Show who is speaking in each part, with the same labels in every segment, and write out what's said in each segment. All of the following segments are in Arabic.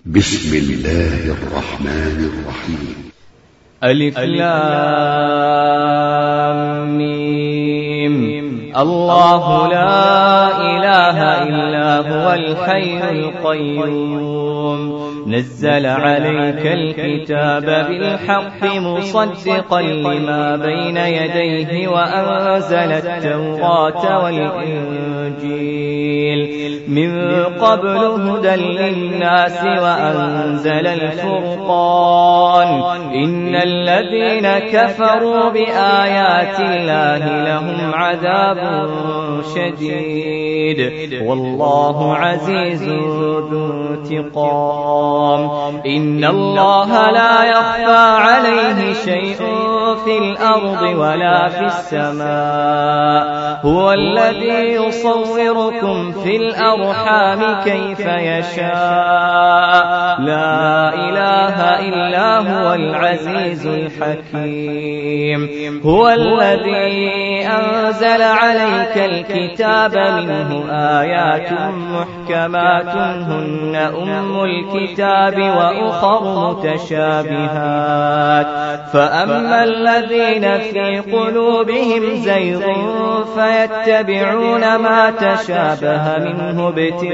Speaker 1: بسم الله الرحمن الرحيم.
Speaker 2: ألف لام ميم. الله لا إله إلا هو الحي القيوم نزل عليك الكتاب بالحق مصدقا لما بين يديه وأنزل التوراة والإنجيل من قبل هدى للناس وأنزل الفرقان إن الذين كفروا بآيات الله لهم عذاب شديد والله عزيز ذو انتقام. إن الله لا يخفى عليه شيء في الأرض ولا في السماء هو الذي يصوركم في الأرحام كيف يشاء لا إله إلا هو العزيز الحكيم. هو الذي أنزل عليك الكتاب منه آيات محكمات هن أم الكتاب وأخر متشابهات فأما الذين في قلوبهم زيغ فيتبعون ما تشابه منه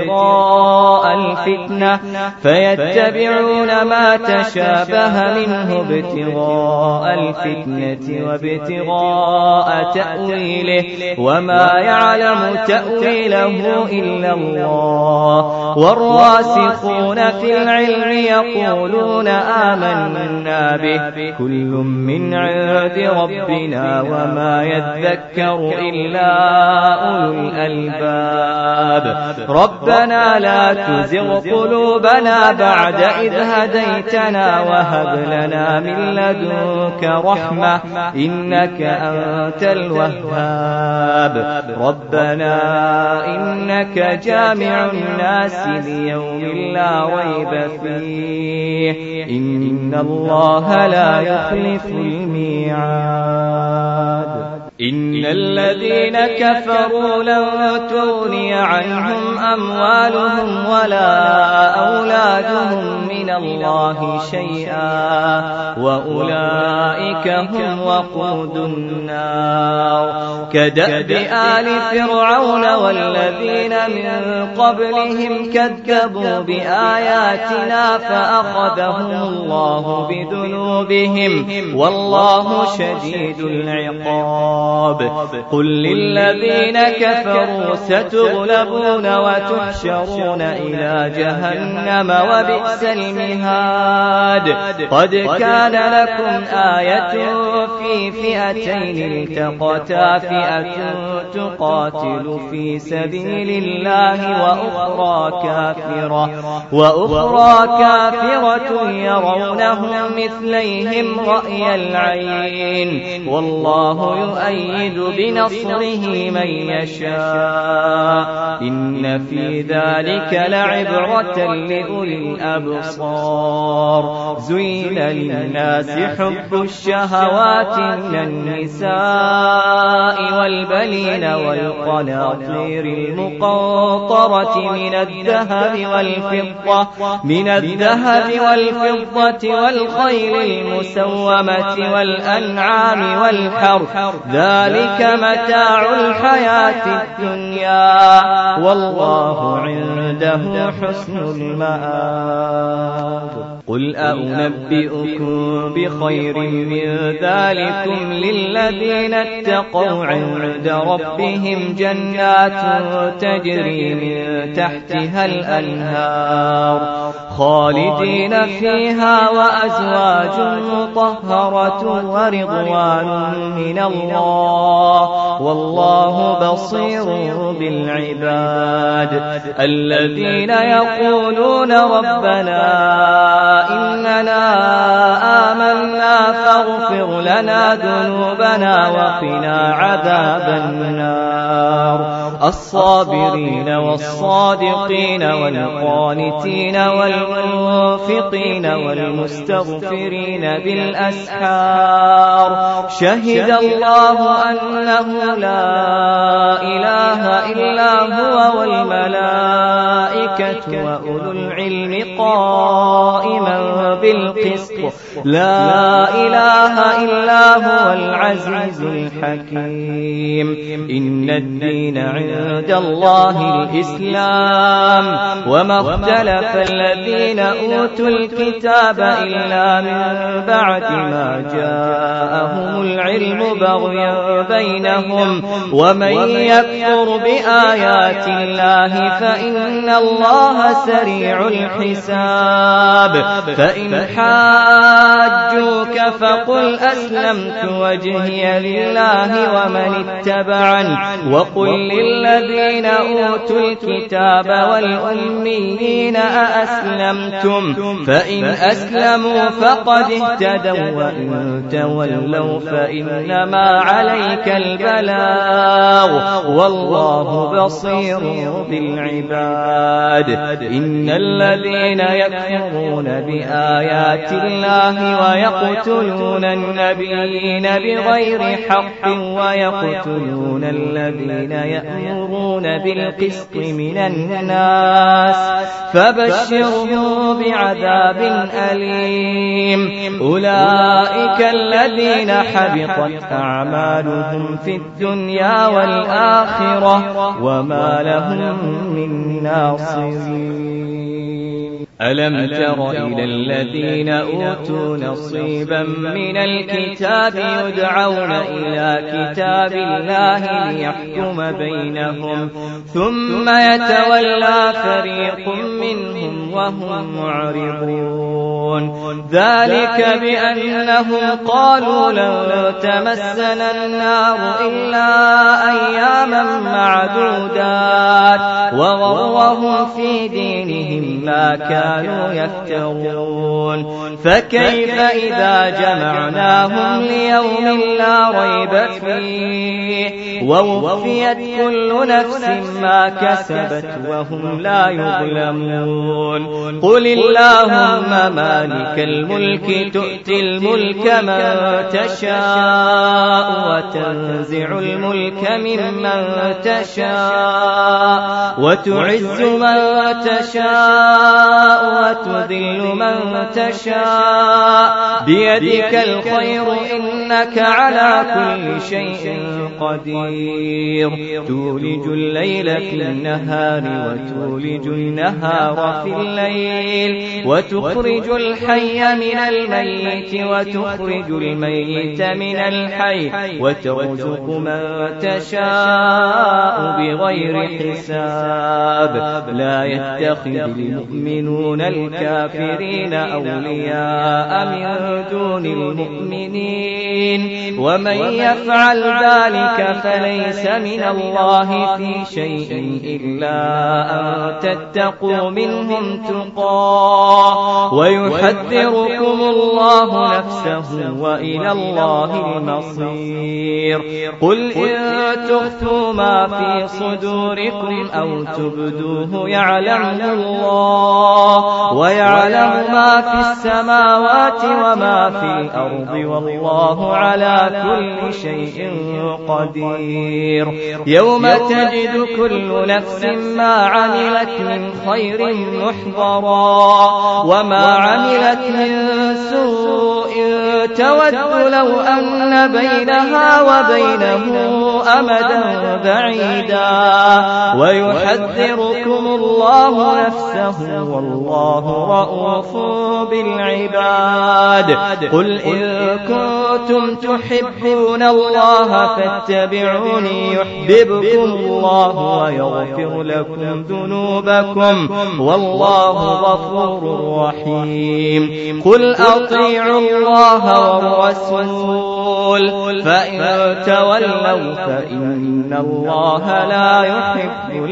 Speaker 2: ابتغاء الفتنة وابتغاء تأويله وما يعلم تأويله إلا الله والراسخون في العلم يقولون آمنا به كل من عند ربنا وما يذكر إلا أولو الألباب. ربنا لا تزغ قلوبنا بعد إذ هديتنا وهب لنا من لدنك رحمة إنك أنت الوهاب. ربنا إنك جامع الناس ليوم لا ريب فيه إن الله لا يخلف الميعاد. إن الذين كفروا لن تغني عنهم أموالهم ولا أولادهم من الله شيئا وأولئك هم وقود النار. كدأب آل فرعون والذين من قبلهم كذبوا بآياتنا فأخذهم الله بذنوبهم والله شديد العقاب. قل للذين كفروا ستغلبون وتحشرون إلى جهنم وبئس المهاد. قد كان لكم آية في فئتين التقتا فئة تقاتل في سبيل الله وأخرى كافرة يرونهم مثليهم رأي العين والله يؤيد بنصره من يشاء إن في ذلك لعبرة لأولي الأبصار. زين للناس حب الشهوات من النساء والبنين والقناطير المقنطرة من الذهب والفضة والخيل المسومة والأنعام والحرث ذلك متاع الحياة الدنيا والله عنده حسن المآب. قل أنبئكم بخير من ذلكم للذين اتقوا عند ربهم جنات تجري من تحتها الأنهار خالدين فيها وأزواج مطهرة ورضوان من الله والله بصير بالعباد. الذين يقولون ربنا إننا آمنا فاغفر لنا ذنوبنا وقنا عذاب النار. الصابرين والصادقين والقانتين والمنفقين والمستغفرين بالأسحار شهد الله أنه لا إله إلا هو والملائكة وأولو العلم قائما بالقسط لا إله إلا هو العزيز الحكيم إن الدين عند الله الإسلام وما اختلف الذين أوتوا الكتاب إلا من بعد ما جاءهم العلم بغيا بينهم ومن يكفر بآيات الله فإن الله سريع الحساب فإن حاجوك فقل أسلمت وجهي لله ومن اتبعني وقل للذين أوتوا الكتاب والأميين أأسلمتم فإن أسلموا فقد اهتدوا وإن تولوا فإنما عليك البلاغ والله بصير بالعباد إن الذين يكفرون بآيات الله ويقتلون النبيين بغير حق ويقتلون الذين يأمرون بالقسط من الناس فبشرهم بعذاب أليم أولئك الذين حبطت أعمالهم في الدنيا والآخرة وما لهم من ناصرين ألم تر إلى الذين أوتوا نصيبا من الكتاب يدعون إلى كتاب الله ليحكم بينهم ثم يتولى فريق منهم وهم معرضون ذلك بأنهم قالوا لن تمسنا النار إلا أياما معدودات وغرهم في دينهم ما كانوا يفترون فكيف إذا جمعناهم ليوم لا ريب فيه ووفيت كل نفس ما كسبت وهم لا يظلمون قل اللهم مالك الملك تؤتي الملك من تشاء وتنزع الملك ممن تشاء وتعز من تشاء وتذل من تشاء بيدك الخير إنك على كل شيء قدير تولج الليل في النهار وتولج النهار في الليل وتخرج الحي من الميت وتخرج الميت من الحي وترزق من تشاء بغير حساب لا يتخذ المؤمنون الكافرين أولياء من دون المؤمنين ومن يفعل ذلك فليس من الله في شيء إلا أن تتقوا منهم تقاه ويحذركم الله نفسه وإلى الله المصير قل إن تخفوا ما في صدوركم أو تبدوه يعلمه الله ويعلم ما في السماوات وما في الأرض والله على كل شيء قدير يوم تجد كل نفس ما عملت من خير محضرا وما عملت من سوء تود لو أن بينها وبينه أمدا بعيدا ويحذركم الله نفسه والله رؤوف بالعباد قل إن كنتم تحبون الله فاتبعوني يحببكم الله ويغفر لكم ذنوبكم والله غفور رحيم قل أطيعوا الله والرسول فإن تولوا فإن الله لا يحب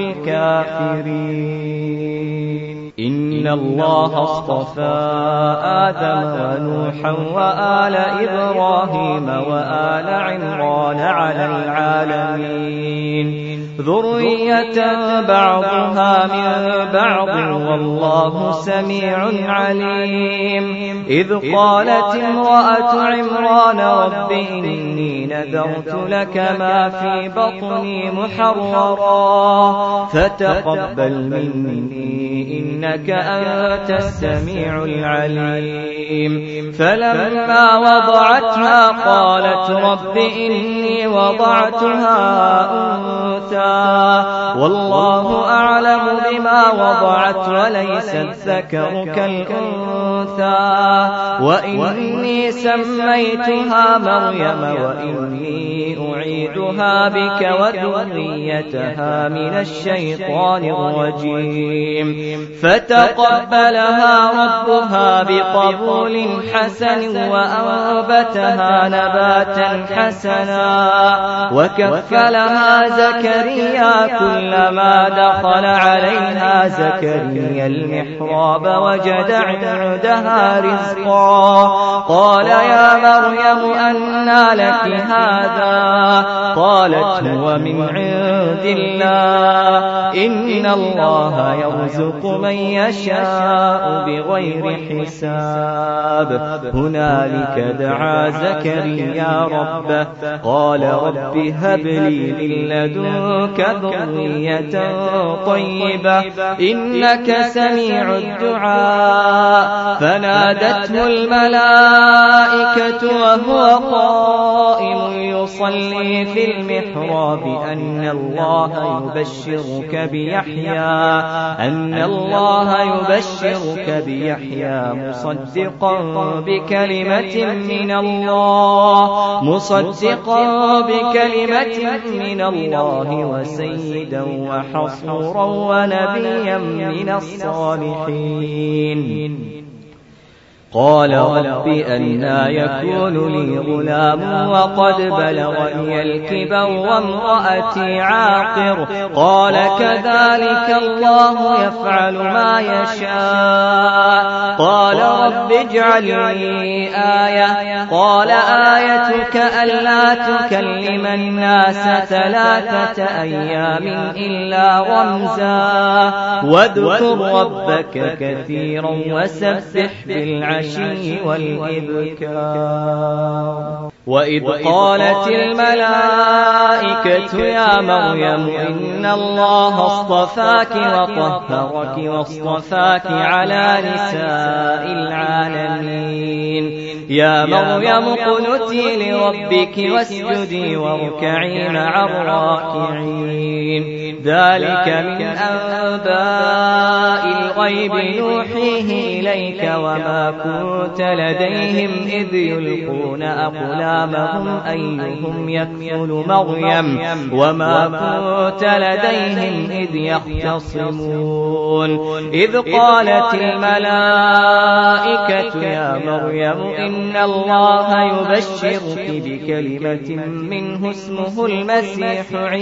Speaker 2: الكافرين إن الله اصطفى آدم ونوحا وآل إبراهيم وآل عمران على العالمين ذرية بعضها من بعض والله سميع عليم. إذ قالت امرأة عمران رب إني نذرت لك ما في بطني محررا فتقبل مني إنك أنت السميع العليم. فلما وضعتها قالت رب إني وضعتها أنثى والله أعلم بما وضعت وليس الذكر كالأنثى وإني سميتها مريم وإني أعيدها بك وذريتها من الشيطان الرجيم. فتقبلها ربها بقبول حسن وأنبتها نباتا حسنا وكفلها زكريا كلما دخل عليها زكريا المحراب وجد عندها رزقا قال يا مريم أنى لك هذا قالت هو من عند الله إن الله يرزق من يشاء بغير حساب. هنالك دعا زكريا ربه قال رب هب لي من لدنك ذرية طيبة إنك سميع الدعاء. فنادته الملائكة وهو قائم يصلي في المحراب أن الله يبشرك بيحيى مصدقا بكلمة من الله وسيدا وحصورا ونبيا من الصالحين. قال رب أنى يكون لي غلام وقد بلغني الكبر وامرأتي عاقر قال كذلك الله يفعل ما يشاء. قال رب اجعل لي آية قال آيتك ألا تكلم الناس 3 أيام إلا رمزا واذكر ربك كثيرا وسبح بالعشي والإبكار. وإذ قالت الملائكة يا مريم إن الله اصطفاك وطهرك واصطفاك على نساء العالمين. يا مريم اقنتي لربك واسجدي واركعي مع الراكعين. ذلك من أنباء الغيب نوحيه إليك وما كنت لديهم إذ يلقون أقلامهم أيهم يكفل مريم وما كنت لديهم إذ يختصمون. إذ قالت الملائكة يا مريم إن الله يبشرك بكلمة منه اسمه المسيح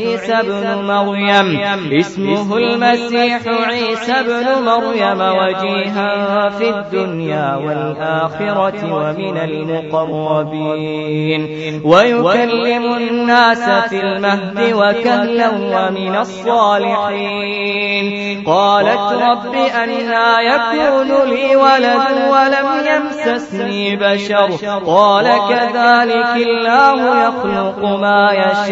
Speaker 2: عيسى بن مريم وجيها في الدنيا والآخرة ومن المقربين ويكلم الناس في المهد وكهلا ومن الصالحين. قالت رب أنى يكون لي ولد ولم يمسسني بشر قال كذلك الله يخلق ما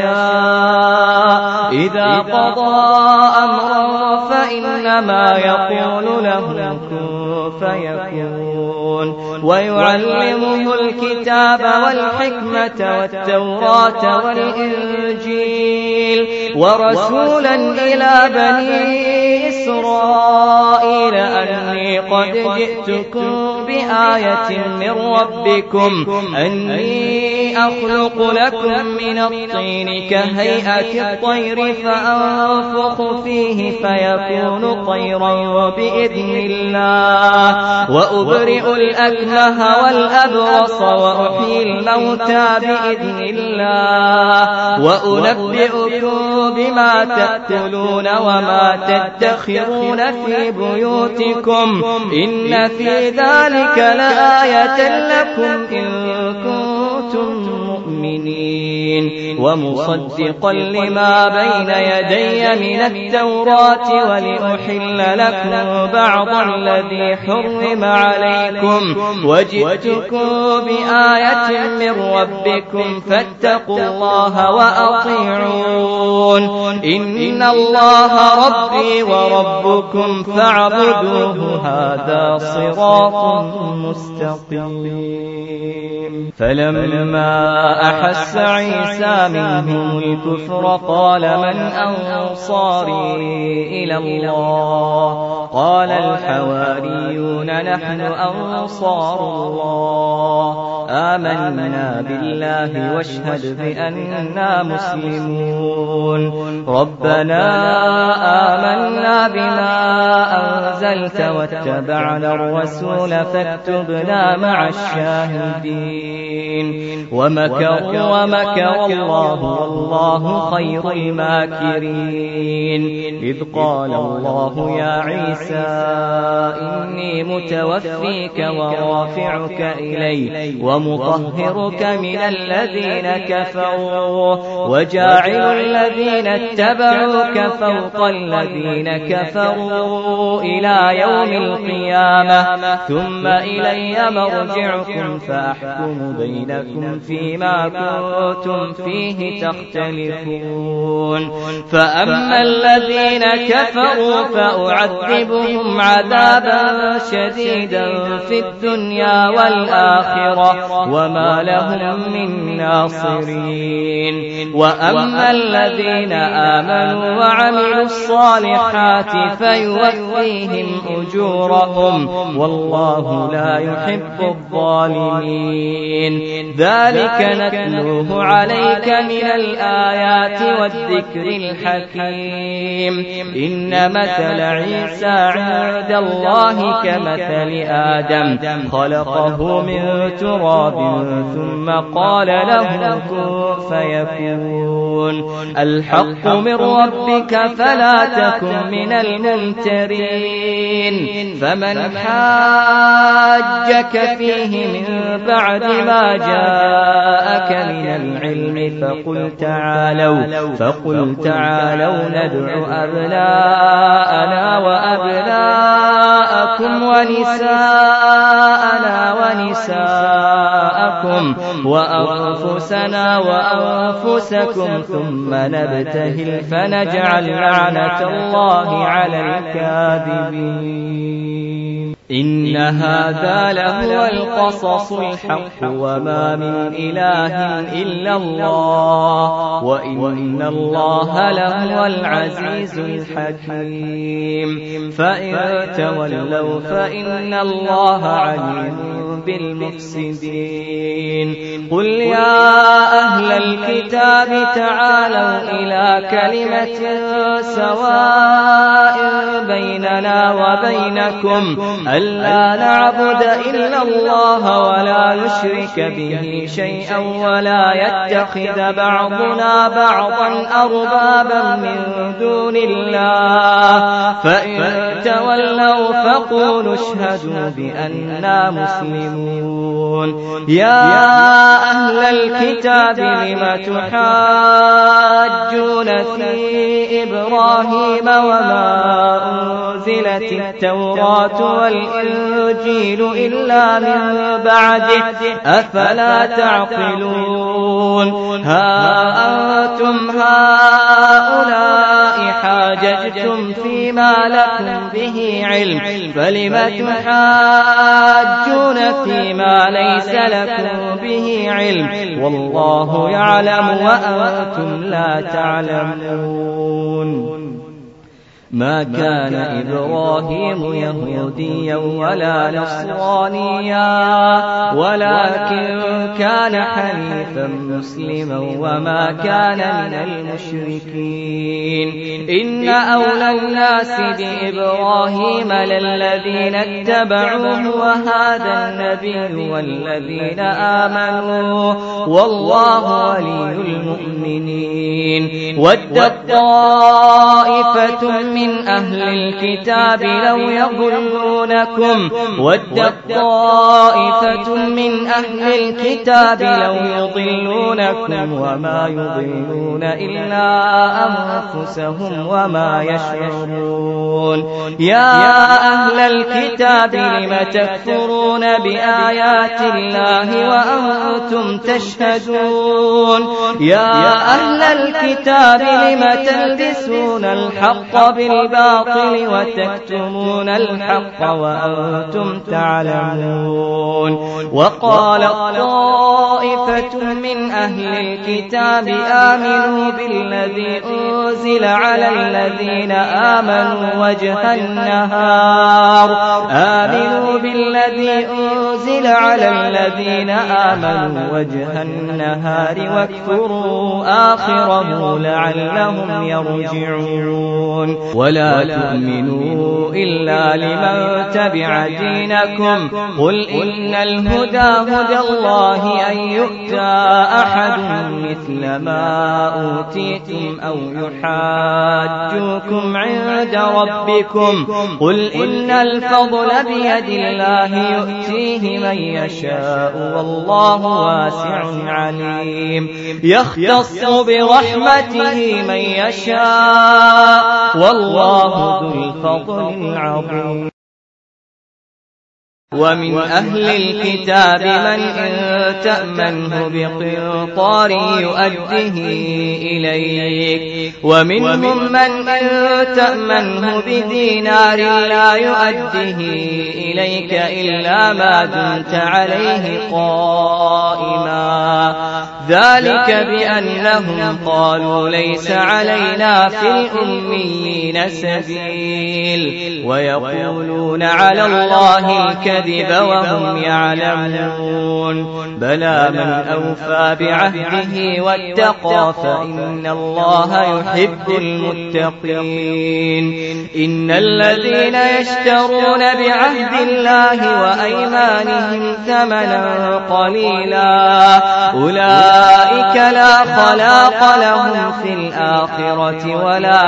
Speaker 2: يشاء إذا قضى أمرا فإنما يقول له كن فيكون. ويعلمه الكتاب والحكمة والتوراة والإنجيل ورسولا إلى بني إسرائيل أني قد جئتكم بآية من ربكم أني أخلق لكم من الطين كهيئة الطير فأنفخ فيه فيكون طيرا بإذن الله وأبرئ الأكمه والأبرص وأحيي الموتى بإذن الله وأنبئكم بما تأكلون وما تدخرون في بيوتكم إن في ذلك لآية لكم إن كنتم مؤمنين. ومصدقا لما بين يدي من التوراة ولأحل لكم بعض الذي حرم عليكم وجئتكم بآية من ربكم فاتقوا الله وأطيعون إن الله ربي وربكم فاعبدوه هذا صراط مستقيم. فلما أحس عيسى منهم الكفر قال من أنصاري إلى الله قال الحواريون نحن أنصار الله آمنا بالله واشهد بأننا مسلمون ربنا آمنا بما أنزلت واتبعنا الرسول فاكتبنا مع الشاهدين ومكروا ومكر الله والله خير الماكرين إذ قال الله يا عيسى إني متوفيك ورافعك إلي ومطهرك من الذين كفروا وجاعل الذين اتبعوك فوق الذين كفروا إلى يوم القيامة ثم إلي مرجعكم فأحكم بينكم فيما كنتم فيه تختلفون فأما الذين كفروا فأعذبهم عذابا شديدا في الدنيا والآخرة وما لهم من ناصرين وأما الذين آمنوا وعملوا الصالحات فيوفيهم أجورهم والله لا يحب الظالمين ذلك نتلوه عليك من الآيات والذكر الحكيم إن مثل عيسى عند الله كمثل آدم خلقه من تراب ثم قال له كن فيكون الحق من ربك فلا تكن من الممترين فمن حاجك فيه من بعد ما جاءك من العلم فقل تعالوا ندع أبناءنا وأبناءكم ونساءنا ونساءكم وأنفسنا وأنفسكم ثم نبتهل فنجعل لعنة الله على الكاذبين إن هذا لهو القصص الحق وما من إله إلا الله وإن الله لهو العزيز الحكيم فإن تولوا فإن الله عليم بالمفسدين قل يا أهل الكتاب تعالوا إلى كلمة سواء بيننا وبينكم ألا نعبد إلا الله ولا نشرك به شيئا ولا يتخذ بعضنا بعضا أربابا من دون الله فإن تولوا فقولوا اشهدوا بأننا مسلمون يا أهل الكتاب لم تحاجون في إبراهيم وما أنزلت التوراة والإنجيل إلا من بعده أفلا تعقلون ها أنتم هؤلاء حاججتم فيما لكم به علم فلم تحاجون فيما ليس لكم به علم والله يعلم وأنتم لا تعلمون ما كان إبراهيم يهوديا ولا نصرانيا ولكن كان حنيفا مسلما وما كان من المشركين إن أولى الناس بإبراهيم للذين اتبعوه وهذا النبي والذين آمنوا والله ولي المؤمنين ودت طائفة من من أهل الكتاب لو يضلونكم ودت طائفة من أهل الكتاب لو يضلونكم وما يضلون إلا أنفسهم وما يشعرون يا أهل الكتاب لم تكفرون بآيات الله وأنتم تشهدون يا أهل الكتاب لم تلبسون الحق بالباطل وتكتمون الحق وأنتم تعلمون وقال طائفة من أهل الكتاب آمنوا بالذي أنزل على الذين آمنوا وجه النهار وجه النهار واكفروا آخره لعلهم يرجعون ولا تؤمنوا إلا لمن تبع دينكم قل إن الهدى هدى الله أن يؤتى أحد مثل ما أوتيتم أو يحاجوكم عند ربكم قل إن الفضل بيد الله يؤتيه من يشاء والله واسع عليم يختص برحمته من يشاء والله ذو الفضل العظيم ومن أهل الكتاب من إن تأمنه بقنطار يؤده إليك ومنهم من إن تأمنه بدينار لا يؤده إليك إلا ما دمت عليه قائما ذلك بأنهم قالوا ليس علينا في الأميين سبيل ويقولون على الله الكذب وهم يعلمون بلى من أوفى بعهده واتقى فإن الله يحب المتقين إن الذين يشترون بعهد الله وأيمانهم ثمنا قليلا أولئك لا خلاق لهم في الآخرة ولا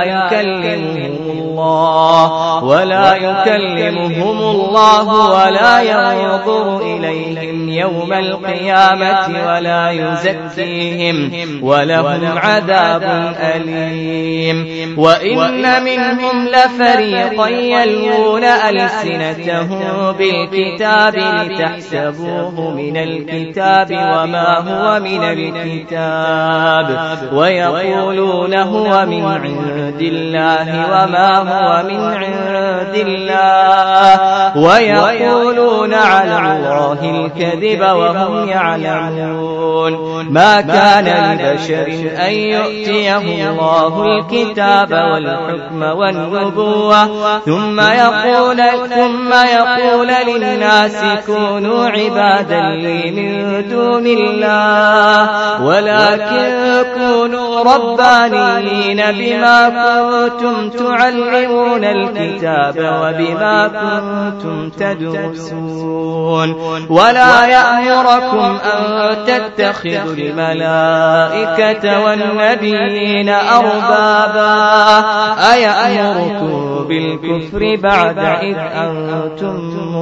Speaker 2: يكلمهم الله ولا ينظر إليهم يوم القيامة ولا يزكيهم ولهم عذاب أليم وإن منهم لفريقا يلوون ألسنتهم بالكتاب لتحسبوه من الكتاب وما هو من الكتاب ويقولون هو من عند الله وما هو من عند الله ويقولون على الله الكذب وهم يعلمون ما كان لبشر أن يؤتيه الله الكتاب والحكم والنبوة ثم يقول للناس كونوا عبادا لي من دون الله ولكن كونوا ربانيين بما كنتم تعلمون الكتاب وبما كنتم تدرسون ولا يأمركم أن تتخذوا الملائكة والنبيين أربابا أيأمركم بالكفر بعد إذ أنتم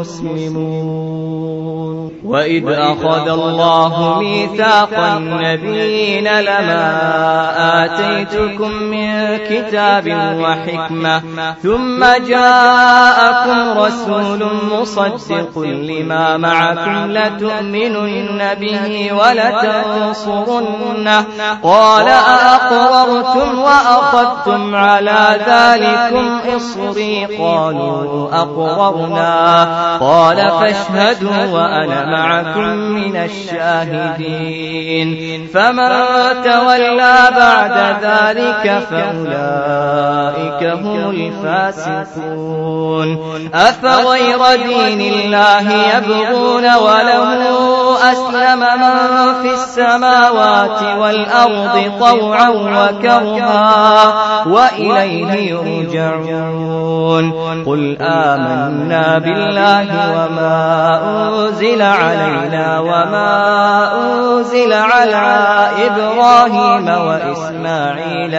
Speaker 2: مسلمون وإذ أخذ الله ميثاق النبيين لما آتيتكم من كتاب وحكمة ثم جاءكم رسول مصدق لما معكم لتؤمنن به ولتنصرنه قال أأقررتم وأخذتم على ذلكم إصري قالوا أقررنا قال فاشهدوا وأنا معكم من الشاهدين فمن تولى بعد ذلك فأولئك هم الفاسقون أفغير دين الله يبغون وله أسلم من في السماوات والأرض طوعا وكرها وإليه يرجعون قل آمنا بالله وما أنزل علينا وما أنزل على إبراهيم وإسماعيل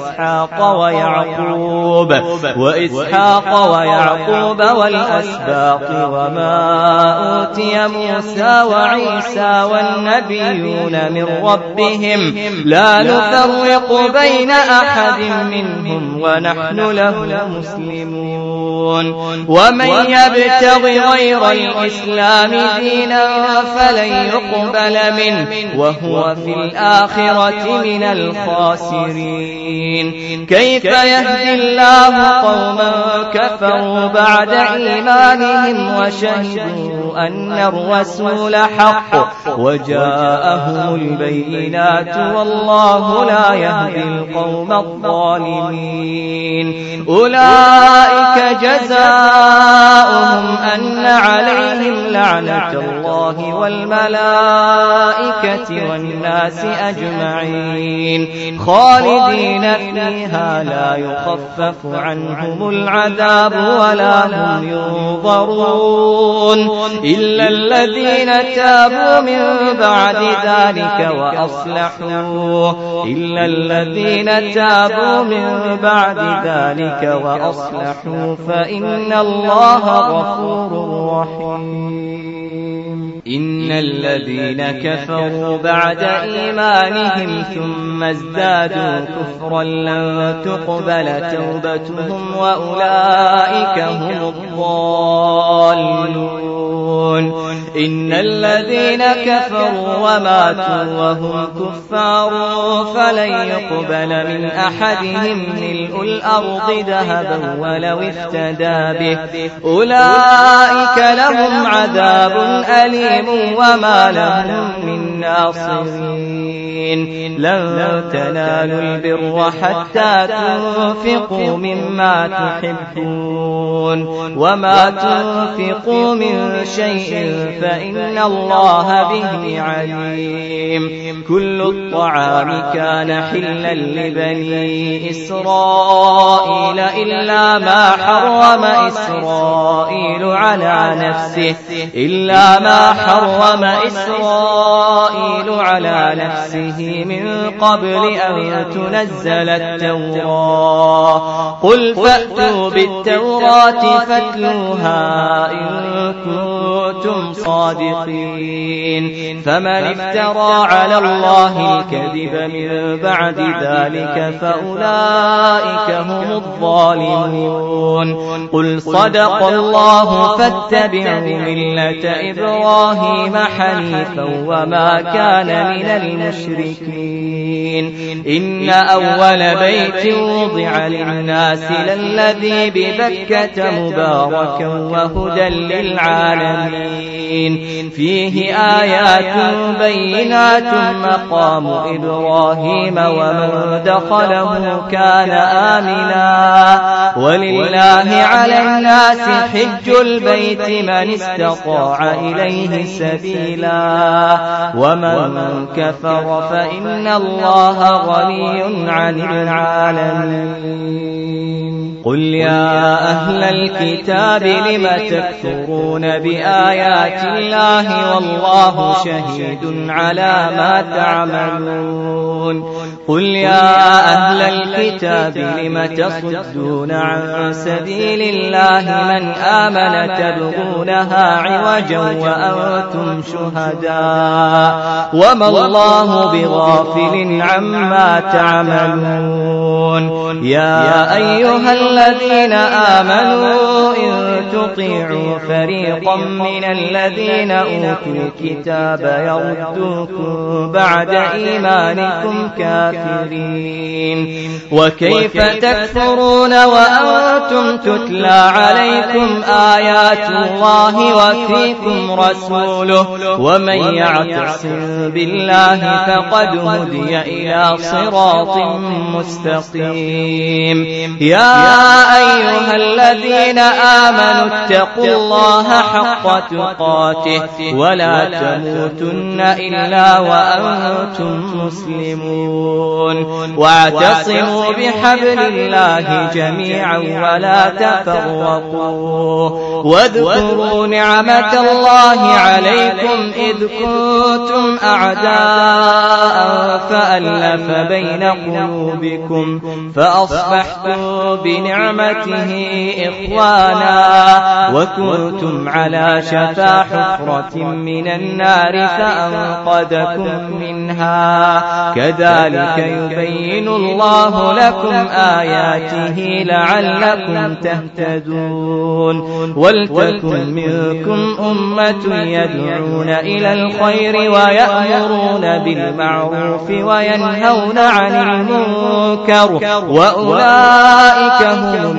Speaker 2: وإسحاق ويعقوب والأسباط وما أوتي موسى وعيسى والنبيون من ربهم لا نفرق بين أحد منهم ونحن له مسلمون ومن يبتغ غير الإسلام دينا فلن يقبل منه وهو في الآخرة من الخاسرين كيف يهدي الله قوما كفروا بعد إيمانهم وشهدوا أن الرسول حق وجاءهم البينات والله لا يهدي القوم الظالمين أولئك جزاؤهم أن عليهم لعنة الله والملائكة والناس أجمعين خالدين فيها لا يخفف عنهم العذاب ولا هم ينظرون إلا الذين تابوا من بعد ذلك وأصلحوا فإن الله غفور رحيم إن الذين كفروا بعد إيمانهم ثم ازدادوا كفرا لن تقبل توبتهم وأولئك هم الضالون إن الذين كفروا وماتوا وهم كفار فلن يقبل من أحدهم ملء الأرض ذهبا ولو افتدى به أولئك لهم عذاب أليم وما لهم من ناصرين لن تنالوا البر حتى تنفقوا مما تحبون وما تنفقوا من شيء فإن الله به عليم كل الطعام كان حلا لبني إسرائيل إلا ما حرم إسرائيل على نفسه من قبل أن تنزل التوراة قل فأتوا بالتوراة فاتلوها إن كنتم صادقين فمن افترى على الله الكذب من بعد ذلك فأولئك هم الظالمون قل صدق الله فاتبعوا ملة إبراهيم حنيفا وما كان من المشركين إن أول بيت وضع للناس للذي ببكة مباركا وهدى للعالمين فيه آيات بينات مقام إبراهيم ومن دخله كان آمنا ولله على الناس حج البيت من استطاع إليه سبيلا ومن كفر فإن الله غني عن العالمين قل يا أهل الكتاب لم تكفرون بآيات الله والله شهيد على ما تعملون قل يا أهل الكتاب لم تصدون عن سبيل الله من آمن تبغونها عوجا وأنتم شهداء وما الله بغافل عما تعملون يا أيها الذين آمنوا إن تطيعوا فريقا من الذين أوتوا الكتاب يردوكم بعد إيمانكم كافرين وكيف تكفرون وأنتم تتلى عليكم آيات الله وفيكم رسوله ومن يعتصم بالله فقد هدي إلى صراط مستقيم مستقيم. يا أيها الذين آمنوا اتقوا الله حق تقاته ولا تموتن إلا وأنتم مسلمون. واعتصموا بحبل الله جميعا ولا تفرقوا. واذكروا نعمة الله عليكم إذ كنتم أعداء فألف بين قلوبكم فأصبحتم بنعمته إخوانا وكنتم على شفا حفرة من النار فأنقذكم منها. كذلك يبين الله لكم آياته لعلكم تهتدون. ولتكن منكم أمة يدعون إلى الخير ويأمرون بالمعروف وينهون عن المنكر وأولئك هم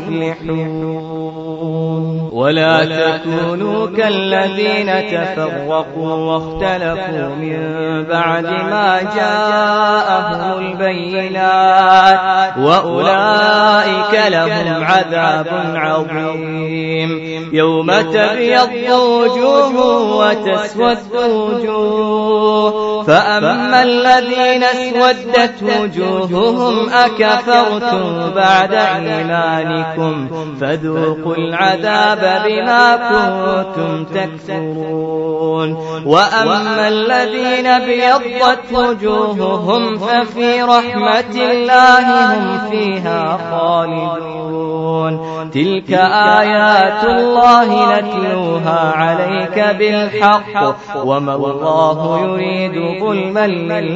Speaker 2: المفلحون. ولا تكونوا كالذين تفرقوا واختلفوا من بعد ما جاءهم البينات وأولئك لهم عذاب عظيم. يوم تبيض وجوه وتسود وجوه فأما الذين اسودت وجوههم أكفرتم بعد إيمانكم فذوقوا العذاب بما كنتم تكفرون. وأما الذين بيضت وجوههم ففي رحمة الله هم فيها خالدون. تلك آيات الله نتلوها عليك بالحق وما الله يريد ظلما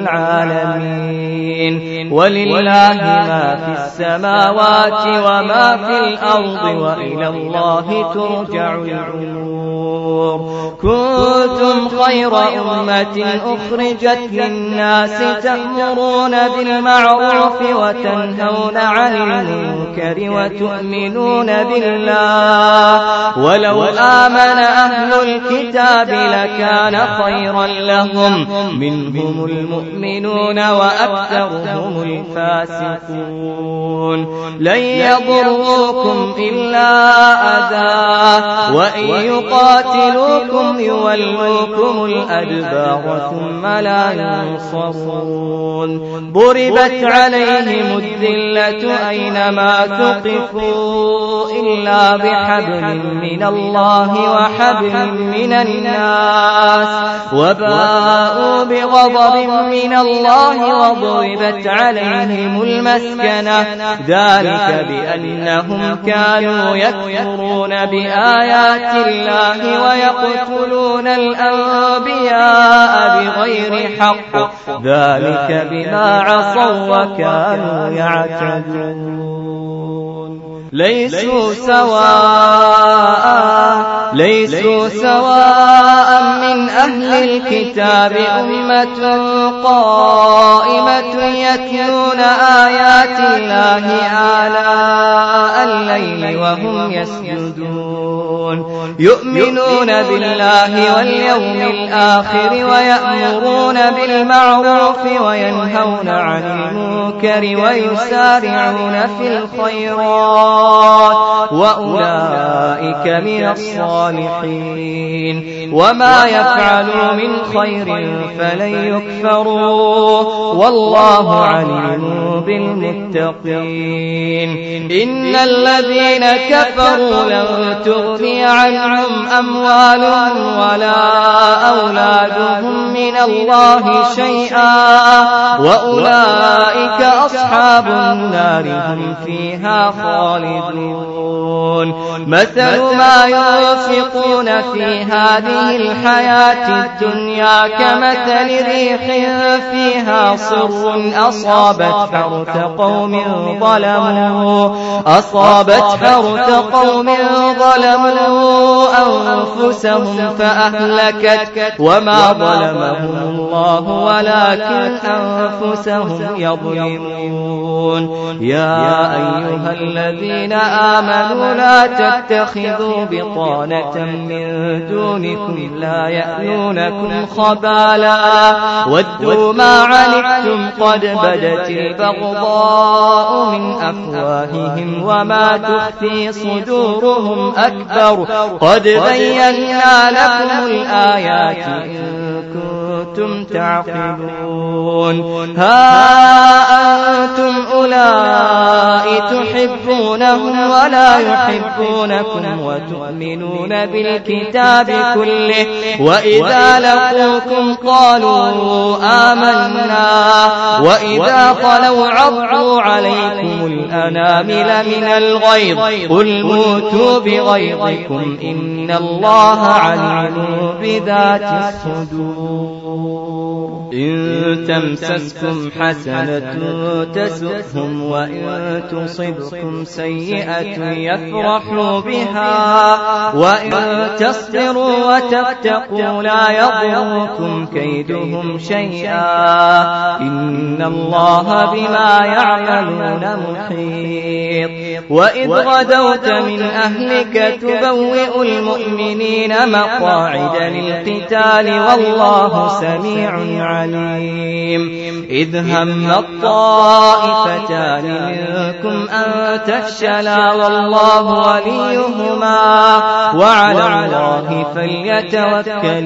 Speaker 2: للعالمين. ولله ما في السماوات وما في الأرض وإلى الله ترجع الأمور. كنتم خير أمة أخرجت للناس تأمرون بالمعروف وتنهون عن المنكر وتؤمنون بالله. ولو آمن أهل الكتاب لكان خيرا لهم منهم المؤمنون وأكثرهم الفاسقون. لن يضروكم إلا أذى وإن يقاتلوكم يولوكم الأدبار ثم لا ينصرون. ضربت عليهم الذلة أينما ثقفوا إلا بحبل من الله وحبل من الناس وباءوا بغضب من الله وضربت عليهم المسكنة ذلك بأنهم كانوا يكفرون بآيات الله ويقتلون الأنبياء بغير حق ذلك بما عصوا وكانوا يعتدون. ليسوا سواء من أهل الكتاب أمة قائمة يتلون آيات الله آلاء الليل وهم يسجدون يؤمنون بالله واليوم الآخر ويأمرون بالمعروف وينهون عن المنكر ويسارعون في الخيرات وأولئك من الصالحين. وما يفعلوا من خير فلن يكفروه والله عليم بالمتقين. إن الذين كفروا لن تغني عنهم أموالهم ولا أولادهم من الله شيئا وأولئك أصحاب النار هم فيها خالدون. مثل ما ينفقون في هذه الحياة الدنيا كمثل ريح فيها صر أصابت حرث قوم ظلموا ظلموا أنفسهم فأهلكت وما ظلمهم الله ولكن أنفسهم يظلمون يا أيها الذين آمنوا لا تتخذوا بطانة من دونكم لا يألونكم خبالا ودوا ما عنتم قد بدت البغضاء من أفواههم وما تخفي صدورهم أكبر قد بينا لكم الآيات إن كنتم تعقلون ها أنتم أولئك تحبونهم ولا يحبونكم وتؤمنون بالكتاب كله وإذا لقوكم قالوا آمنا وإذا خلوا عضوا عليكم الأنامل من الغيظ قل موتوا بغيظكم إن الله عليم بذات الصدور إن تمسسكم حسنة تسؤهم وإن تصبكم سيئة يفرحوا بها وإن تصبروا وتتقوا لا يضركم كيدهم شيئا إن الله بما يعملون محيط وإذ غدوت من أهلك تبوئ المؤمنين مقاعد للقتال والله سميع عليم إذ هم الطائفتان منكم أن تفشلا والله وليهما وعلى الله فليتوكل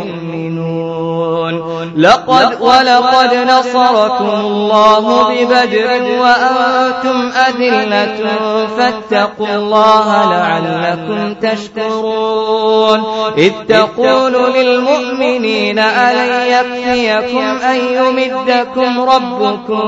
Speaker 2: المؤمنون ولقد نصركم الله ببدر وأنتم أذلة فاتقوا الله لعلكم تشكرون إذ تقول للمؤمنين ألن يكفيكم أن يمدكم ربكم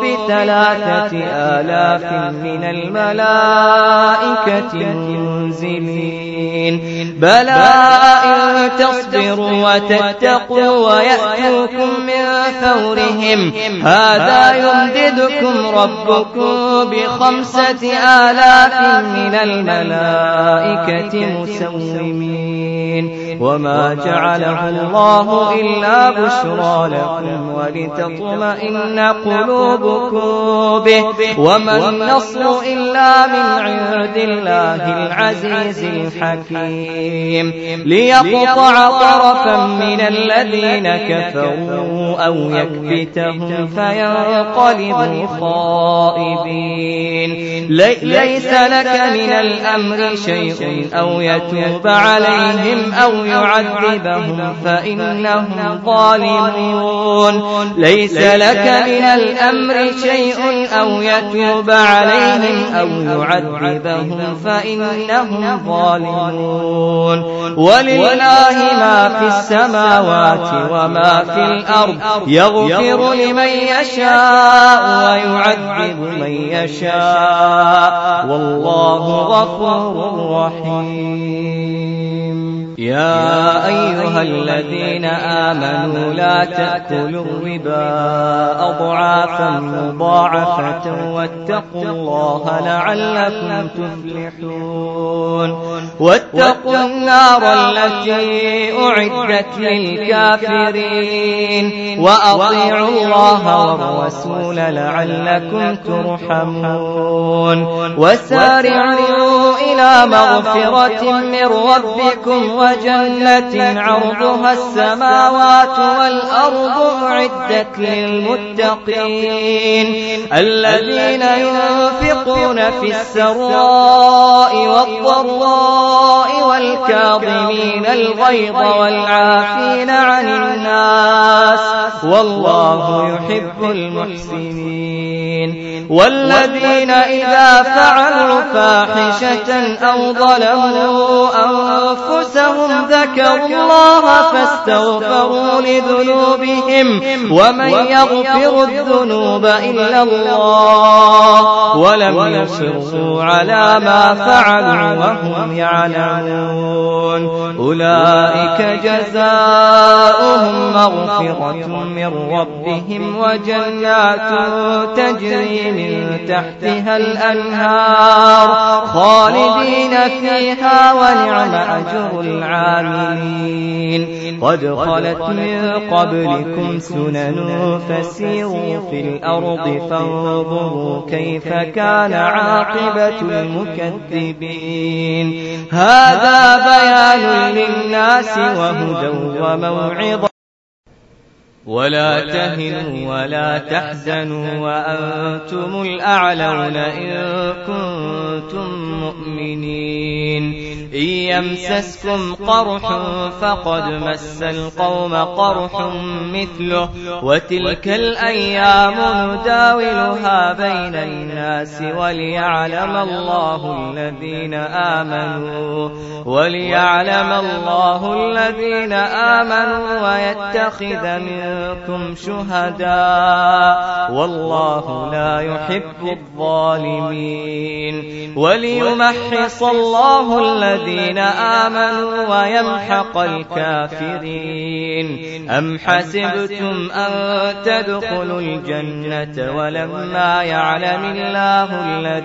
Speaker 2: ب3,000 من الملائكة منزلين بلى إن تصبروا وتتقوا ويأتوكم من فورهم هذا يمددكم ربكم ب5,000 من الملائكة مسومين وما جعله الله إلا بشرى لكم ولتطمئن قلوبكم به وما النصر إلا من عند الله العزيز الحكيم ليقطع طرفا من الذين كفروا أو يكبتهم فينقلبوا خائبين ليس لك من الأمر شيء أو يتوب عليهم أو يعذبهم فإنهم ظالمون ليس لك من الأمر شيء أو يتوب عليهم أو يعذبهم فإنهم ظالمون ولله ما في السماوات وما في الأرض يغفر لمن يشاء ويعذب من يشاء والله غفور رحيم يا أيها الذين آمنوا لا تأكلوا الربا أضعافا مضاعفة واتقوا الله لعلكم تفلحون واتقوا النار التي أعدت للكافرين وأطيعوا الله والرسول لعلكم ترحمون وسارعوا إلى مغفرة من ربكم وجنة عرضها السماوات والأرض أعدت للمتقين الذين ينفقون في السراء والضراء والكاظمين الغيظ والعافين عن الناس والله يحب المحسنين والذين إذا فعلوا فاحشة أو ظلموا أنفسهم ذكروا الله الله فاستغفروا لذنوبهم ومن يغفر الذنوب إلا الله ولم يصروا على ما فعلوا وهم يعلمون أولئك جزاؤهم مغفرة من ربهم وجنات تجري من تحتها الأنهار خالدين فيها ونعم أجر العاملين قد خلت من قبلكم سنن فسيروا في الأرض فانظروا كيف كان عاقبة المكذبين هذا بيان للناس وهدى وموعظة ولا تهنوا ولا تحزنوا وأنتم الأعلون إن كنتم مؤمنين إن يمسسكم قرح فقد مس القوم قرح مثله وتلك الأيام نداولها بين الناس وليعلم الله الذين آمنوا ويتخذ منكم شهداء والله لا يحب الظالمين وليمحص الله الذين آمنوا ويمحق الكافرين أم حسبتم أن تدخلوا الجنة ولما يعلم الله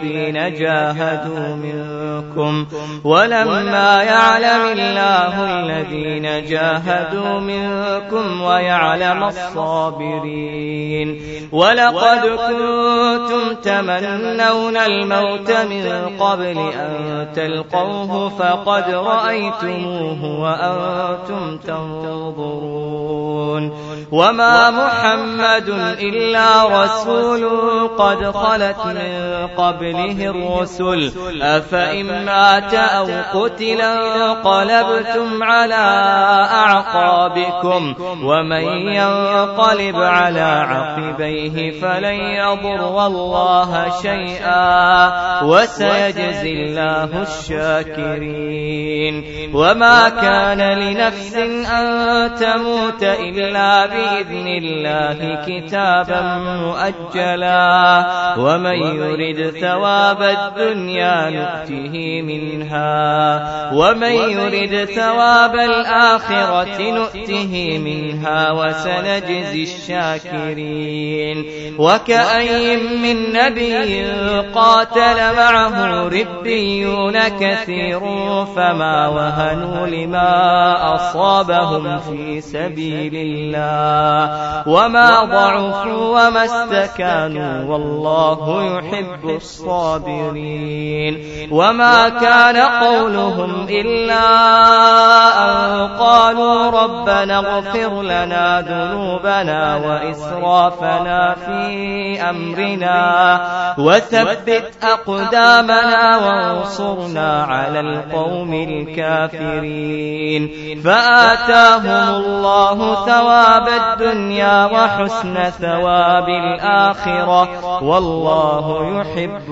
Speaker 2: الذين جاهدوا منكم ويعلم الصابرين ولقد كنتم تمنون الموت من قبل أن تلقوه فقد رأيتموه وأنتم تنظرون وما محمد إلا رسول قد خلت من قبله الرسل أفإن مات أو قتلا انقلبتم على أعقابكم ومن ينقلب على عقبيه فلن يضر الله شيئا وسيجزي الله الشاكرين وما كان لنفس أن تموت إلا بإذن الله كتابا مؤجلا ومن يرد ثواب الدنيا نؤته منها ومن يرد ثواب الآخرة نؤته منها وسنجزي الشاكرين وكأي من نبي قاتل معه ربيون كثير فما وهنوا لما أصابهم في سبيل الله وما ضعفوا وما استكانوا والله يحب الصابرين وما كان قولهم إلا أن قالوا ربنا اغفر لنا ذنوبنا وإسرافنا في أمرنا وثبت أقدامنا وانصرنا على القوم الكافرين فآتاهم الله ثواب الدنيا وحسن ثواب الآخرة والله يحب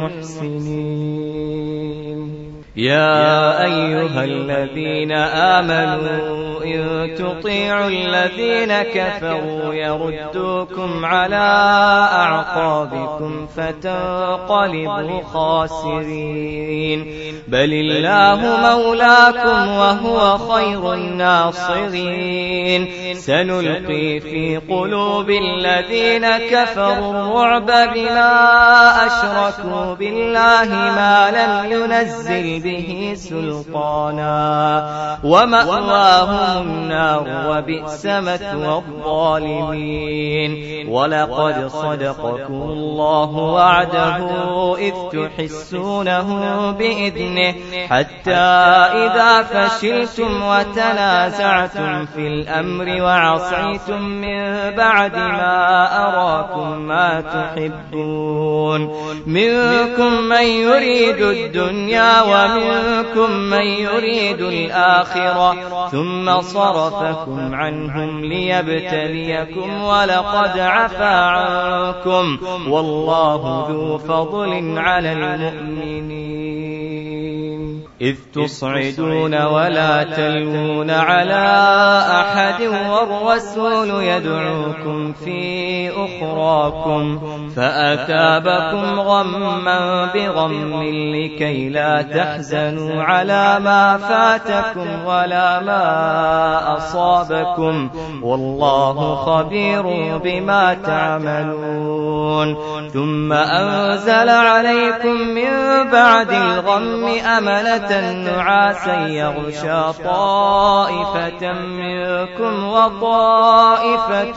Speaker 2: المحسنين يا أيها الذين آمنوا إن تطيعوا الذين كفروا يردوكم على أعقابكم فتنقلبوا خاسرين بل الله مولاكم وهو خير الناصرين سنلقي في قلوب الذين كفروا الرعب بما أشركوا بالله ما لم ينزل به سلطانا ومأواهم النار وبئس مثوى الظالمين ولقد صدقكم الله وعده إذ تحسونه بإذنه حتى إذا فشلتم وتنازعتم في الأمر وعصيتم من بعد ما أراكم ما تحبون منكم من يريد الدنيا ومنكم من يريد الآخرة ثم صرفكم عنهم ليبتليكم ولقد عفا عنكم والله ذو فضل على المؤمنين إذ تصعدون ولا تلوون على أحد والرسول يدعوكم في أخراكم فأثابكم غما بغم لكي لا تحزنوا على ما فاتكم ولا ما أصابكم والله خبير بما تعملون ثم أنزل عليكم من بعد الغم أمنة نعاسا يغشى طائفة منكم وطائفة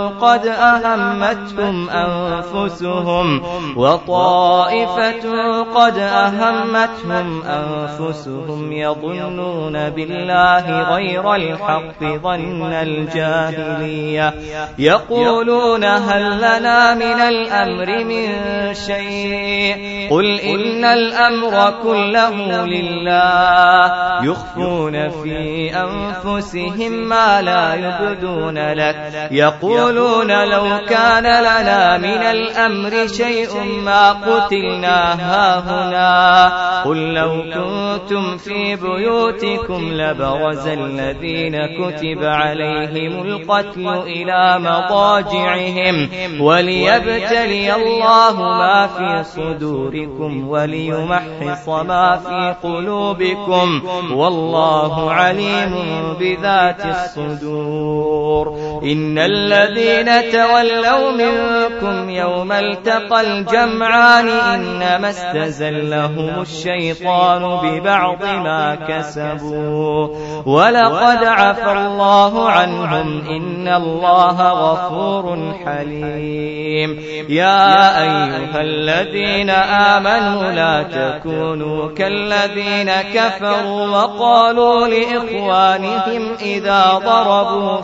Speaker 2: قد أهمتهم أنفسهم يظنون بالله غير الحق ظن الجاهلية يقولون هل لنا من الأمر من شيء قل إن الأمر كله لله يخفون في أنفسهم ما لا يبدون لك يقولون لو كان لنا من الأمر شيء ما قتلنا هاهنا قل لو كنتم في بيوتكم لبرز الذين كتب عليهم القتل إلى مضاجعهم وليبتلي الله ما في صدوركم وليمحص ما في قلوبكم والله عليم بذات الصدور إن الذين تولوا منكم يوم التقى الجمعان إنما استزلهم الشيطان ببعض ما كسبوا ولقد عفى الله عنهم إن الله غفور حليم يا أيها الذين آمنوا لا تكونوا كالذين كفروا وقالوا لإخوانهم إذا ضربوا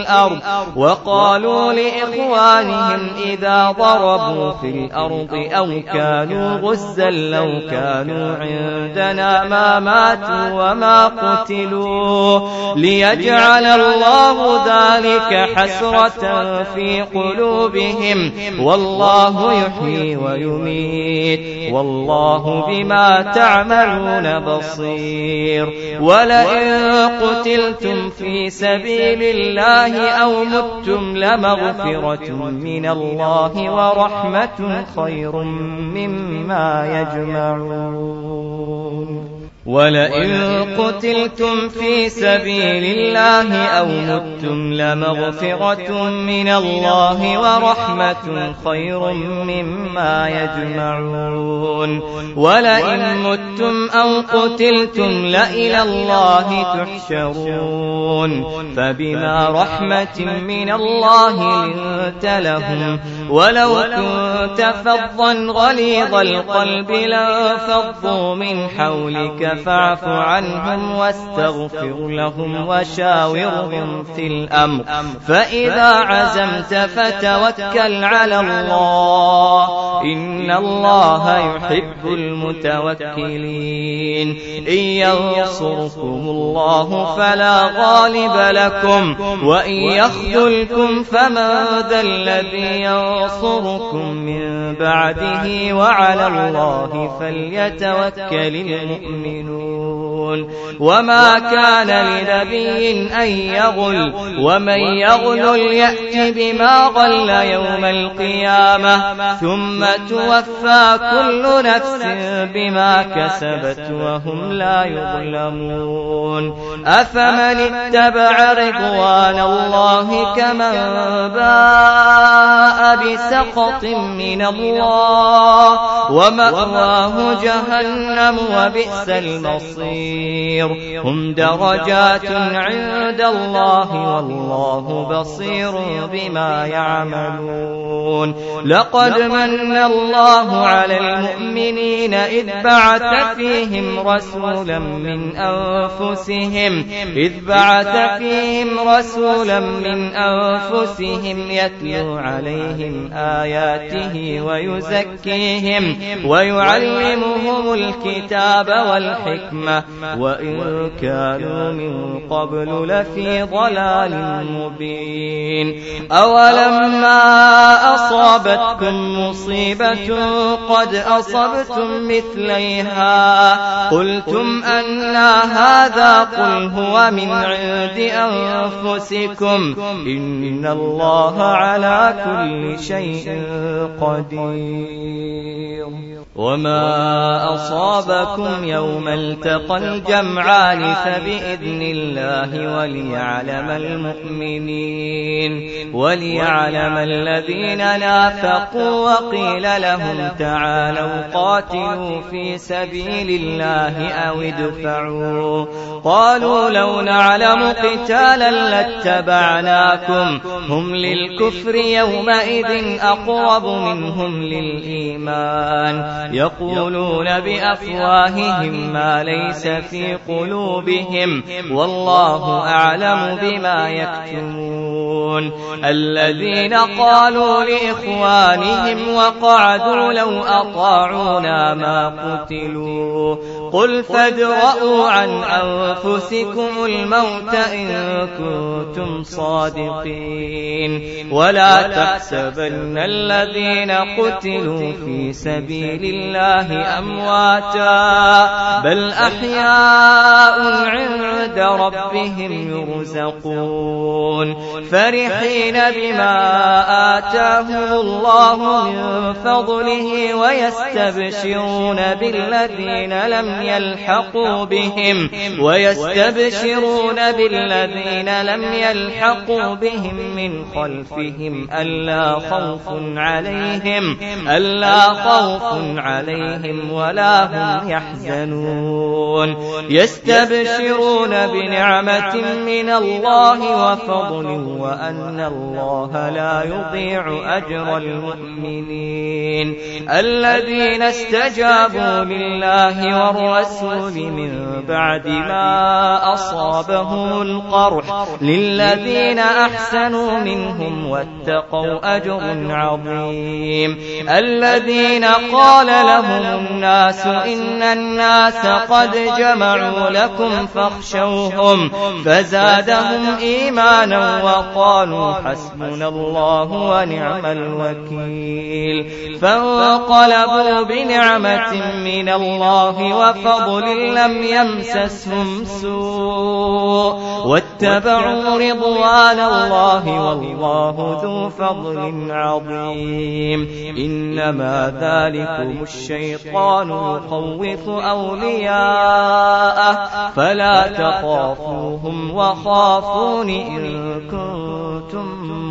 Speaker 2: في الأرض أو كانوا غزا لو كانوا عندنا ما ماتوا وما قتلوا ليجعل الله ذلك حسرة في قلوبهم والله يحيي ويميت والله بما تعملون بصير ولئن قتلتم في سبيل الله أو متم لمغفرة من الله ورحمة خير مما يجمعون ولئن قتلتم في سبيل الله أو متم لمغفرة من الله ورحمة خير مما يجمعون ولئن متم أو قتلتم لإلى الله تحشرون فبما رحمة من الله لنت لهم ولو كنت فظا غليظ القلب لانفضوا من حولك فاعف عنهم واستغفر لهم وشاورهم في الأمر فإذا عزمت فتوكل على الله إن الله يحب المتوكلين إن ينصركم الله فلا غالب لكم وإن يخذلكم فمن ذا الذي ينصركم من بعده وعلى الله فليتوكل المؤمنون وما كان لنبي أن يغل ومن يغل يأت بما غل يوم القيامة ثم توفى كل نفس بما كسبت وهم لا يظلمون أفمن اتبع رضوان الله كمن باء بسخط من الله ومأواه جهنم وبئس المصير هم درجات عند الله والله بصير بما يعملون لقد من الله على المؤمنين إذ بعث فيهم رسولا من أنفسهم يتلو عليهم آياته ويزكيهم ويعلمهم الكتاب والحكمة والحكمة وإن كانوا من قبل لفي ضلال مبين. أولما أصابتكم مصيبة قد أصبتم مثليها قلتم أنى هذا قل هو من عند أنفسكم إن الله على كل شيء قدير. وما أصابكم يوم التقى الجمعان فبإذن الله وليعلم الذين نافقوا وقيل لهم تعالوا قاتلوا في سبيل الله أو ادفعوا قالوا لو نعلم قتالا لاتبعناكم هم للكفر يومئذ أقرب منهم للإيمان يقولون بأفواههم ما ليس في قلوبهم والله أعلم بما يكتمون. الذين قالوا لإخوانهم وقعدوا لو أطاعونا ما قتلوا قل فادرءوا عن أنفسكم الموت إن كنتم صادقين ولا تحسبن الذين قتلوا في سبيل الله أمواتا بل أحياء عند ربهم يرزقون فرحين بما آتاهم الله من فضله ويستبشرون بالذين لم يلحقوا بهم من خلفهم ألا خوف عليهم ولا هم يحزنون يستبشرون بنعمة من الله وفضل وأن الله لا يضيع أجر المؤمنين. الذين استجابوا لله والرسول من بعد ما أصابهم القرح للذين أحسنوا منهم واتقوا أجر عظيم. الذين قال لهم الناس إن الناس قد جمعوا لكم فاخشوهم فزادهم إيمانا وقالوا حسبنا الله ونعم الوكيل. فانقلبوا بنعمة من الله وفضل لم يمسسهم سوء واتبعوا رضوان الله والله ذو فضل عظيم. إنما ذلكم الشيطان يخوف أولياءه فلا تخافوهم وخافون إن كنتم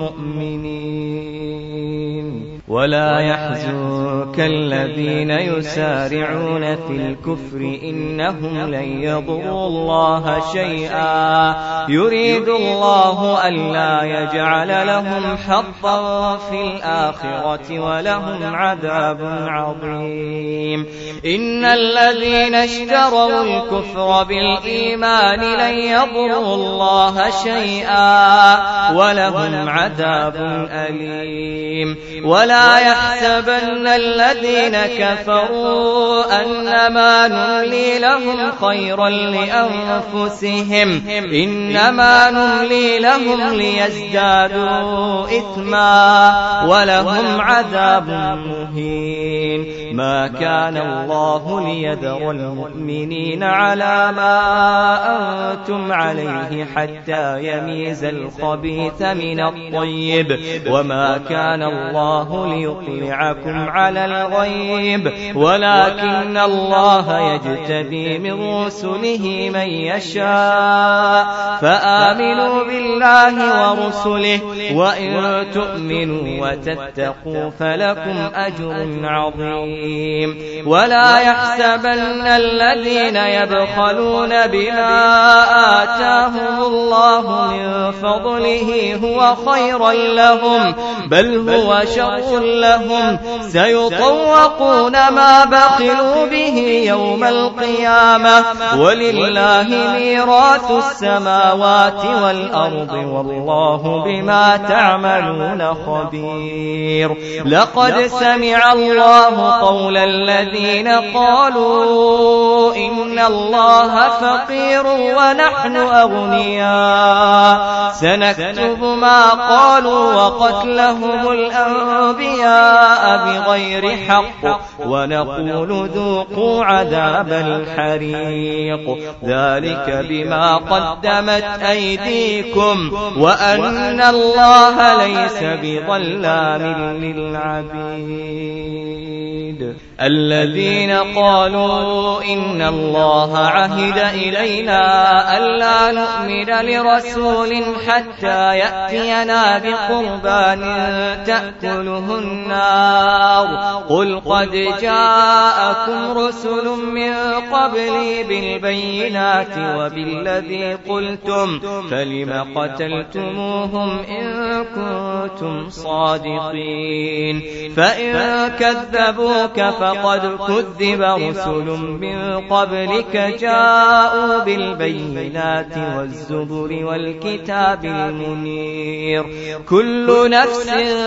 Speaker 2: مؤمنين. ولا يحزنك الذين يسارعون في الكفر إنهم لن يضروا الله شيئا يريد الله ألا يجعل لهم حظا في الآخرة ولهم عذاب عظيم. إن الذين اشتروا الكفر بالإيمان لن يضروا الله شيئا ولهم عذاب أليم. ولا يحسبن الذين كفروا أنما نملي لهم خيرا لأنفسهم إنما نملي لهم ليزدادوا إثما ولهم عذاب مهين. ما كان الله ليذر المؤمنين على ما أنتم عليه حتى يميز الخبيث من الطيب وما كان الله ليطلعكم على الغيب ولكن الله يجتبي من رسله من يشاء فآمنوا بالله ورسله وإن تؤمنوا وتتقوا فلكم أجر عظيم. ولا يحسبن الذين يبخلون بما آتاهم الله من فضله هو خيرا لهم بل هو شر شر لهم سيطوقون ما بخلوا به يوم القيامة ولله ميراث السماوات والأرض والله بما تعملون خبير. لقد سمع الله قول الذين قالوا إن الله فقير ونحن أغنياء سنكتب ما قالوا وقتلهم الأنبياء بغير حق ونقول ذوقوا عذاب الحريق ذلك بما قدمت أيديكم وأن الله ليس بظلام للعبيد. الذين قالوا إن الله عهد إلينا ألا نؤمن لرسول حتى يأتينا بقربان تأكله النار قل قد جاءكم رسل من قبلي بالبينات وبالذي قلتم فلم قتلتموهم إن كنتم صادقين فإن كذبوك فقد كذب رسل من قبلك جاءوا بالبينات والزبر والكتاب المنير كل نفس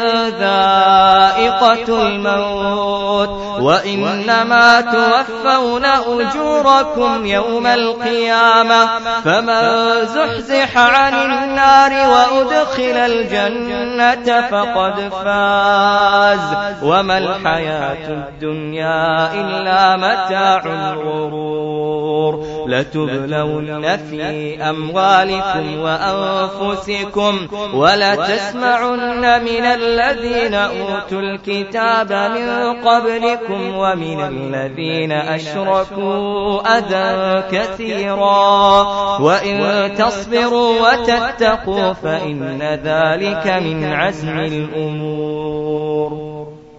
Speaker 2: ذائقة الموت وإنما توفون أجوركم يوم القيامة فمن زحزح عن النار وأدخل الجنة فقد فاز وما الحياة الدنيا إلا متاع الغرور. لتبلون في أموالكم وأنفسكم ولتسمعن من الذين أوتوا الكتاب من قبلكم ومن الذين أشركوا أذى كثيرا وإن تصبروا وتتقوا فإن ذلك من عزم الأمور.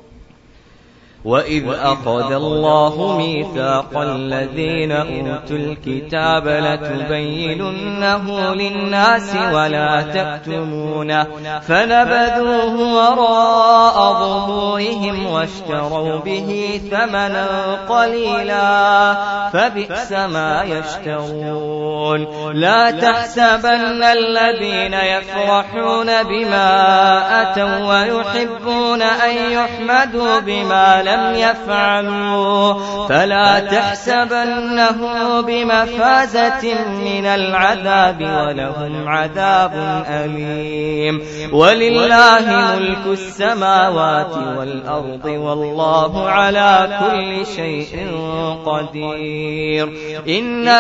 Speaker 2: وإذ أخذ الله ميثاق الذين أوتوا الكتاب لتبيننه للناس ولا تكتمونه فنبذوه وراء ظهورهم واشتروا به ثمنا قليلا فبئس ما يشترون. لا تحسبن الذين يفرحون بما أتوا ويحبون أن يحمدوا بما لم يفعلوا فلا تحسبنه بمفازة من العذاب ولهم عذاب أليم. ولله ملك السماوات والأرض والله على كل شيء قدير. إن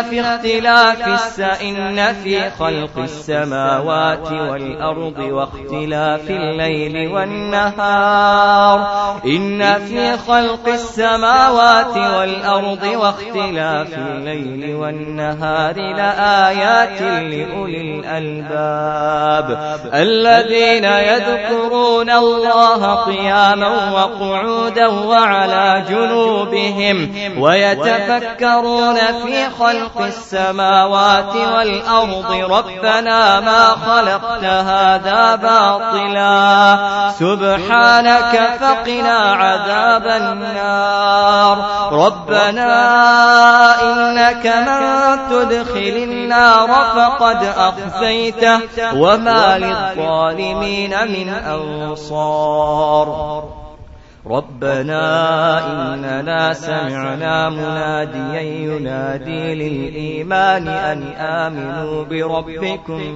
Speaker 2: في خلق السماوات والأرض واختلاف الليل والنهار إن في خلق السماوات والأرض واختلاف الليل والنهار لآيات لأولي الألباب الذين يذكرون الله قياما وقعودا وعلى جنوبهم ويتفكرون في خلق السماوات والأرض ربنا ما خلقت هذا باطلا سبحانك فقنا عذاب النار. ربنا إنك من تدخل النار فقد أخزيته وما للظالمين من أنصار. ربنا إننا سمعنا مناديا ينادي للإيمان أن آمنوا بربكم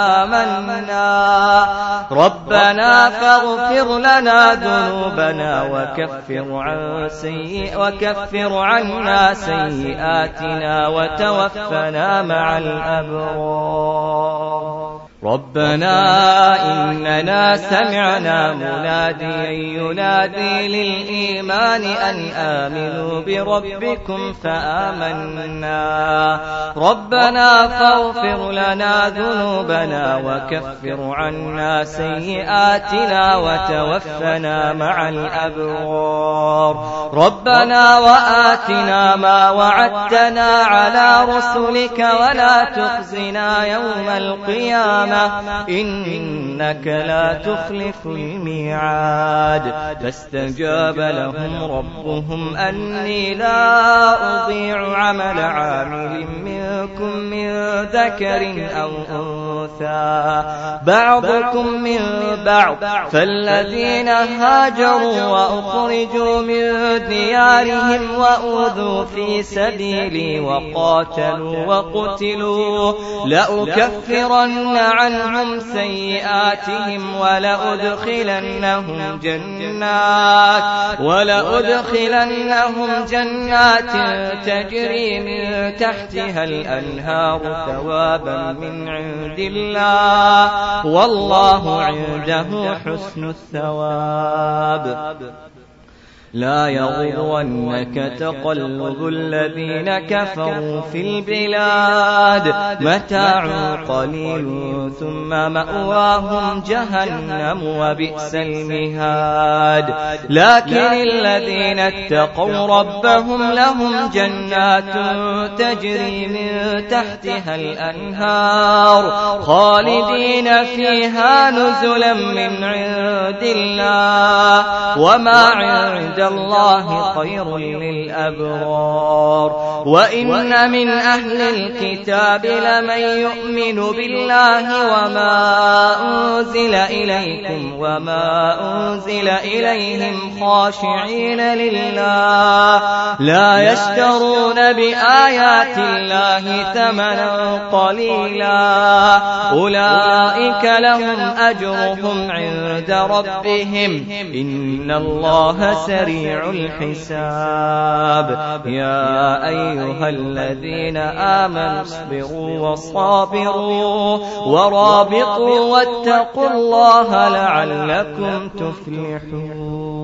Speaker 2: فآمنا ربنا فاغفر لنا ذنوبنا وكفر عنا سيئاتنا وتوفنا مع الأبرار. ربنا إننا سمعنا مناديا ينادي للإيمان أن آمنوا بربكم فآمنا ربنا فاغفر لنا ذنوبنا وكفر عنا سيئاتنا وتوفنا مع الأبرار. ربنا وآتنا ما وعدتنا على رسلك ولا تخزنا يوم القيامة القيامة إنك لا تخلف الميعاد فاستجاب لهم ربهم أني لا أضيع عمل عامل منكم من ذكر أو أنثى بعضكم من بعض فالذين هاجروا وأخرجوا من ديارهم وأوذوا في سبيلي وقاتلوا وقتلوا لأكفرن عنهم سيئاتهم ولأدخلنهم جنات تجري من تحتها الأنهار ثوابا من عند الله والله عنده حسن الثواب لا يغرنك تقلب الذين كفروا في البلاد متاع قليل ثم مأواهم جهنم وبئس المهاد لكن الذين اتقوا ربهم لهم جنات تجري من تحتها الأنهار خالدين فيها نزلا من عند الله وما عند الله خير للأبرار وإن من أهل الكتاب لمن يؤمن بالله وما أنزل إليكم وما أنزل إليهم خاشعين لله لا يشترون بآيات الله ثمنا قليلا أولئك لهم أجرهم عند ربهم إن الله سريع الحساب يا أيها الذين آمنوا اصبروا وصابروا ورابطوا واتقوا الله لعلكم تفلحون